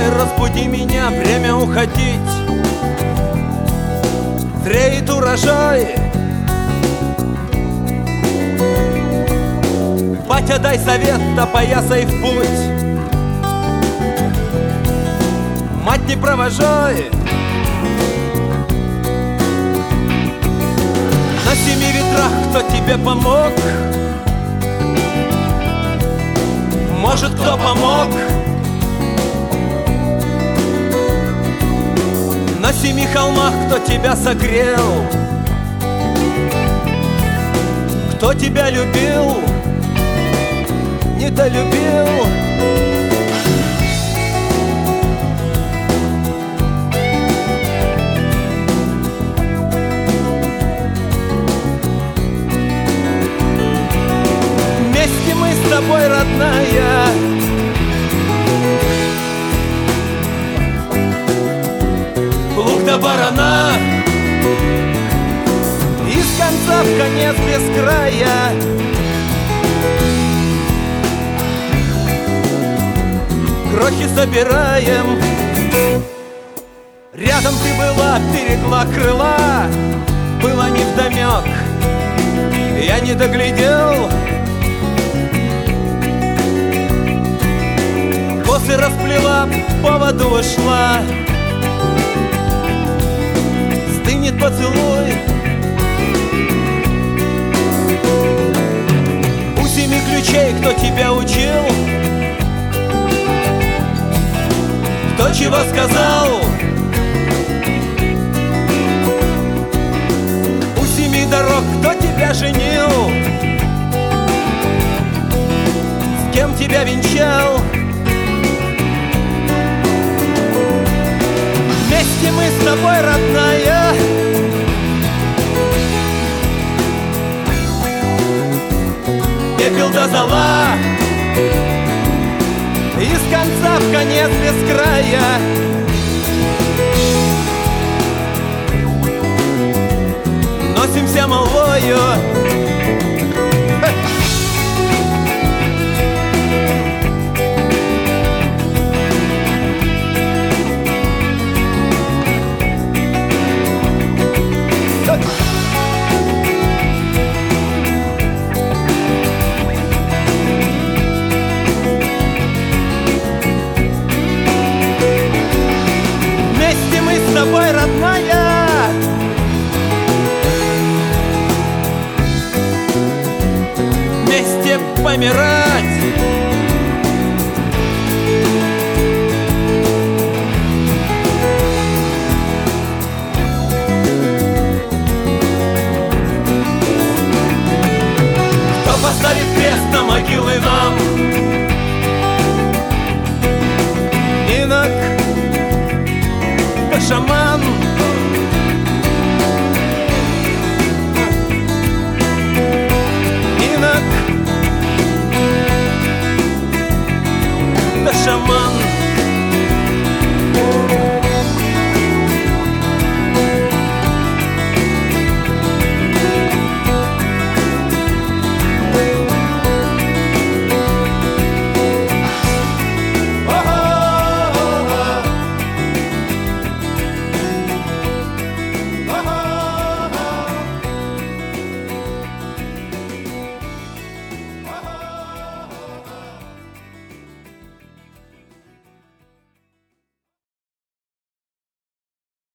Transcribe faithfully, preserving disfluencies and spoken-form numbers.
тобой, разбуди меня, время уходить. Зреет урожай. Батя, дай совет, опоясай в путь. Мать, не провожай. На семи ветрах кто тебе помог? Может, кто помог? На семи холмах кто тебя согрел? Кто тебя любил? Недолюбил? Вместе мы с тобой, родная, плуг до барана, из конца в конец без края. Крохи собираем. Рядом ты была, берегла крыла. Было невдомек, я не доглядел. Косы расплела, по воду ушла. Стынет поцелуй. У семи ключей кто тебя учил? Кто чего сказал? У семи дорог кто тебя женил? С кем тебя венчал? Вместе мы с тобой, родная, пепел до зола, из конца в конец без края. Носимся молвою. С тобой, родная, вместе помирать.